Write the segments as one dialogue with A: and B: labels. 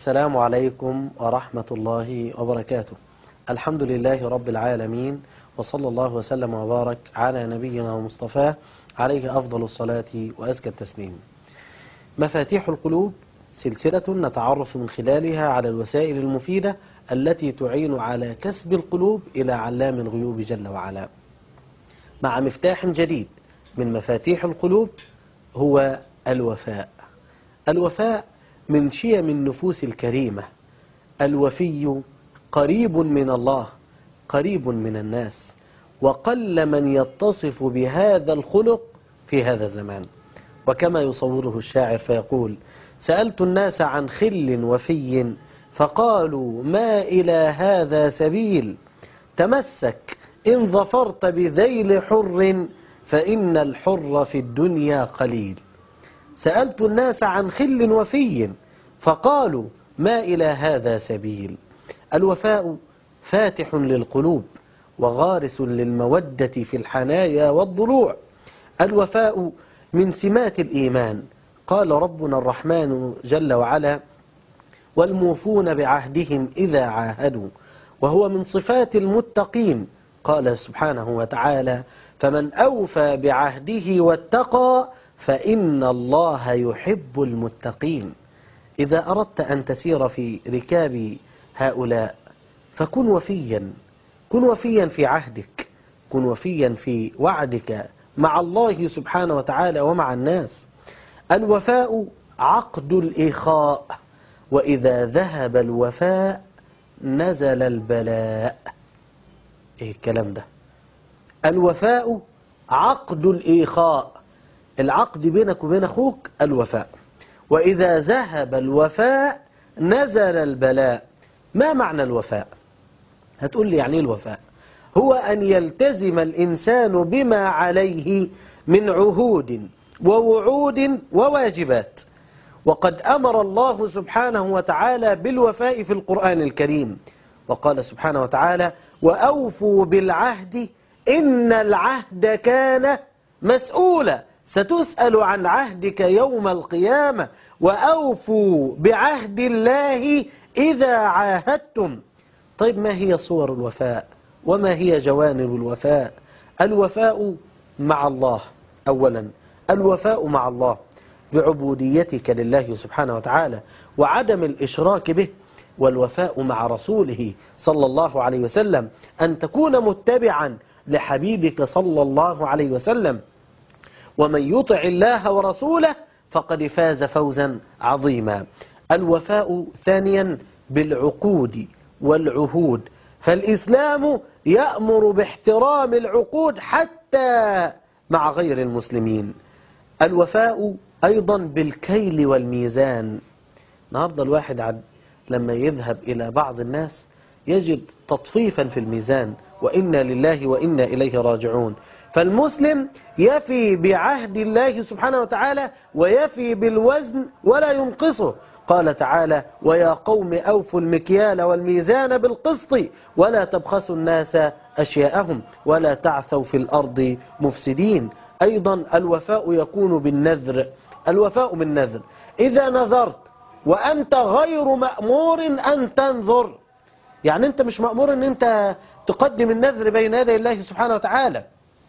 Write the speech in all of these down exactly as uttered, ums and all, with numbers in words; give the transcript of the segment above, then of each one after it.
A: السلام عليكم ورحمة الله وبركاته. الحمد لله رب العالمين، وصلى الله وسلم وبارك على نبينا ومصطفاه عليه أفضل الصلاة وأزكى التسليم. مفاتيح القلوب سلسلة نتعرف من خلالها على الوسائل المفيدة التي تعين على كسب القلوب إلى علام الغيوب جل وعلا، مع مفتاح جديد من مفاتيح القلوب هو الوفاء. الوفاء من شيم النفوس الكريمة. الوفي قريب من الله، قريب من الناس، وقل من يتصف بهذا الخلق في هذا الزمان. وكما يصوره الشاعر فيقول: سألت الناس عن خل وفي فقالوا ما إلى هذا سبيل، تمسك إن ظفرت بذيل حر فإن الحر في الدنيا قليل. سألت الناس عن خل وفي فقالوا ما إلى هذا سبيل. الوفاء فاتح للقلوب وغارس للمودة في الحنايا والضلوع. الوفاء من سمات الإيمان. قال ربنا الرحمن جل وعلا: والموفون بعهدهم إذا عاهدوا. وهو من صفات المتقين. قال سبحانه وتعالى: فمن أوفى بعهده واتقى فإن الله يحب المتقين. إذا أردت أن تسير في ركاب هؤلاء فكن وفيا، كن وفيا في عهدك، كن وفيا في وعدك مع الله سبحانه وتعالى ومع الناس. الوفاء عقد الإخاء، وإذا ذهب الوفاء نزل البلاء. إيه الكلام ده؟ الوفاء عقد الإخاء، العقد بينك وبين أخوك الوفاء، وإذا ذهب الوفاء نزل البلاء. ما معنى الوفاء؟ هتقول لي يعني الوفاء هو أن يلتزم الإنسان بما عليه من عهود ووعود وواجبات. وقد أمر الله سبحانه وتعالى بالوفاء في القرآن الكريم، وقال سبحانه وتعالى: وأوفوا بالعهد إن العهد كان مسؤولا، ستسأل عن عهدك يوم القيامة. وأوفوا بعهد الله إذا عاهدتم. طيب، ما هي صور الوفاء وما هي جوانب الوفاء؟ الوفاء مع الله. أولا، الوفاء مع الله بعبوديتك لله سبحانه وتعالى وعدم الإشراك به. والوفاء مع رسوله صلى الله عليه وسلم أن تكون متبعا لحبيبك صلى الله عليه وسلم. ومن يطع الله ورسوله فقد فاز فوزا عظيما. الوفاء ثانيا بالعقود والعهود، فالإسلام يأمر باحترام العقود حتى مع غير المسلمين. الوفاء أيضا بالكيل والميزان. النهارده الواحد عد لما يذهب إلى بعض الناس يجد تطفيفا في الميزان، وإنا لله وإنا إليه راجعون. فالمسلم يفي بعهد الله سبحانه وتعالى ويفي بالوزن ولا ينقصه. قال تعالى: ويا قوم أوفوا المكيال والميزان بالقسط ولا تبخسوا الناس أشياءهم ولا تعثوا في الأرض مفسدين. أيضا الوفاء يكون بالنذر. الوفاء بالنذر، إذا نذرت وأنت غير مأمور أن تنذر، يعني أنت مش مأمور أن أنت تقدم النذر بين يدي الله سبحانه وتعالى،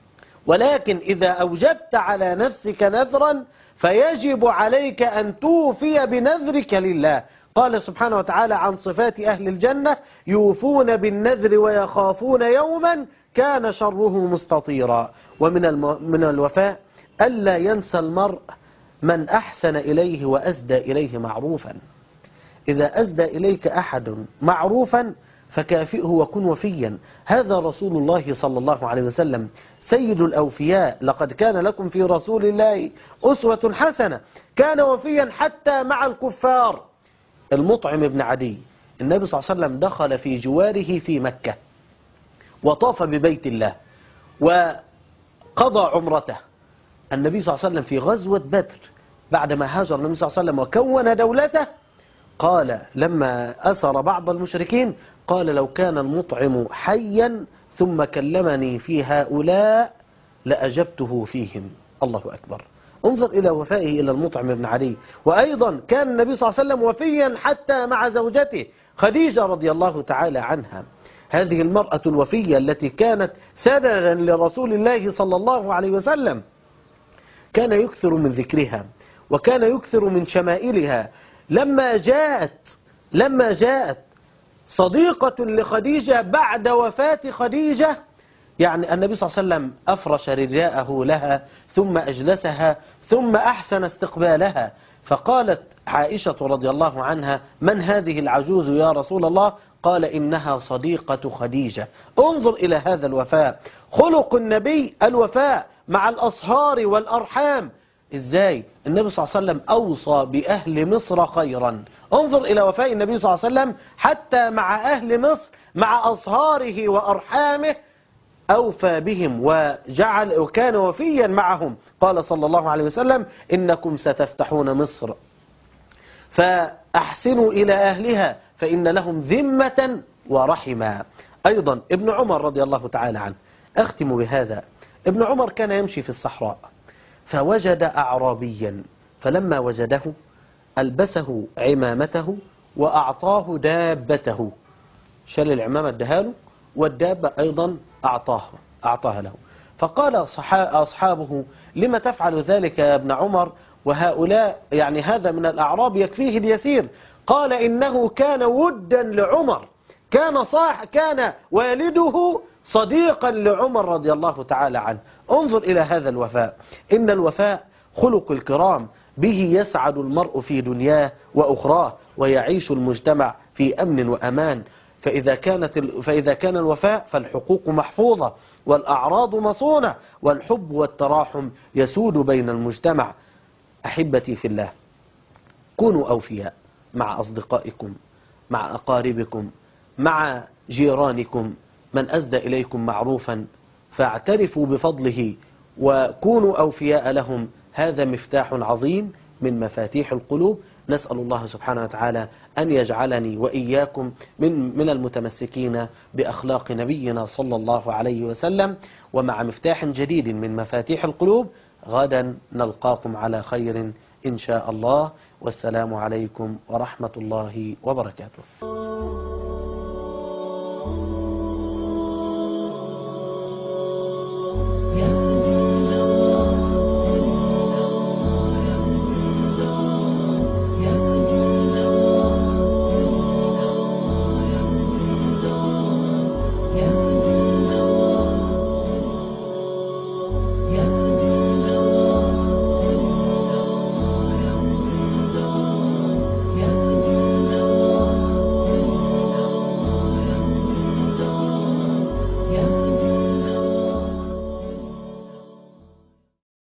A: ولكن إذا أوجبت على نفسك نذرا فيجب عليك أن توفي بنذرك لله. قال سبحانه وتعالى عن صفات أهل الجنة: يوفون بالنذر ويخافون يوما كان شره مستطيرا. ومن الم... من الوفاء ألا ينسى المرء من أحسن إليه وأسدى إليه معروفا. إذا أسدى إليك أحد معروفا فكافئه وكن وفيا. هذا رسول الله صلى الله عليه وسلم سيد الأوفياء. لقد كان لكم في رسول الله أسوة حسنة. كان وفيا حتى مع الكفار. المطعم بن عدي، النبي صلى الله عليه وسلم دخل في جواره في مكة وطاف ببيت الله وقضى عمرته. النبي صلى الله عليه وسلم في غزوة بدر بعدما هاجر النبي صلى الله عليه وسلم وكون دولته، قال لما أسر بعض المشركين: قال لو كان المطعم حيا ثم كلمني في هؤلاء لأجبته فيهم. الله أكبر. انظر إلى وفائه إلى المطعم بن عدي. وأيضا كان النبي صلى الله عليه وسلم وفيا حتى مع زوجته خديجة رضي الله تعالى عنها، هذه المرأة الوفية التي كانت سندا لرسول الله صلى الله عليه وسلم، كان يكثر من ذكرها وكان يكثر من شمائلها. لما جاءت لما جاءت صديقة لخديجة بعد وفاة خديجة، يعني النبي صلى الله عليه وسلم أفرش رداءه لها ثم أجلسها ثم أحسن استقبالها، فقالت عائشة رضي الله عنها: من هذه العجوز يا رسول الله؟ قال: إنها صديقة خديجة. انظر إلى هذا الوفاء، خلق النبي الوفاء مع الأصهار والأرحام. إزاي النبي صلى الله عليه وسلم أوصى بأهل مصر خيرا؟ انظر إلى وفاء النبي صلى الله عليه وسلم حتى مع أهل مصر، مع أصهاره وأرحامه أوفى بهم وجعل وكان وفيا معهم. قال صلى الله عليه وسلم: إنكم ستفتحون مصر فأحسنوا إلى أهلها فإن لهم ذمة ورحما. أيضا ابن عمر رضي الله تعالى عنه، أختم بهذا. ابن عمر كان يمشي في الصحراء فوجد أعرابيا، فلما وجده ألبسه عمامته وأعطاه دابته، شال العمامة ادهاله والدابة أيضا أعطاها أعطاها له. فقال أصحابه: لما تفعل ذلك يا ابن عمر؟ وهؤلاء يعني هذا من الأعراب يكفيه اليسير. قال: إنه كان ودا لعمر، كان صاح كان والده صديقا لعمر رضي الله تعالى عنه. انظر إلى هذا الوفاء. إن الوفاء خلق الكرام، به يسعد المرء في دنياه وأخراه، ويعيش المجتمع في أمن وأمان. فإذا كانت فإذا كان الوفاء فالحقوق محفوظة والأعراض مصونة، والحب والتراحم يسود بين المجتمع. أحبتي في الله، كونوا أوفياء مع أصدقائكم، مع أقاربكم، مع جيرانكم. من أسدى إليكم معروفا فاعترفوا بفضله وكونوا أوفياء لهم. هذا مفتاح عظيم من مفاتيح القلوب. نسأل الله سبحانه وتعالى أن يجعلني وإياكم من من المتمسكين بأخلاق نبينا صلى الله عليه وسلم. ومع مفتاح جديد من مفاتيح القلوب غدا نلقاكم على خير إن شاء الله، والسلام عليكم ورحمة الله وبركاته.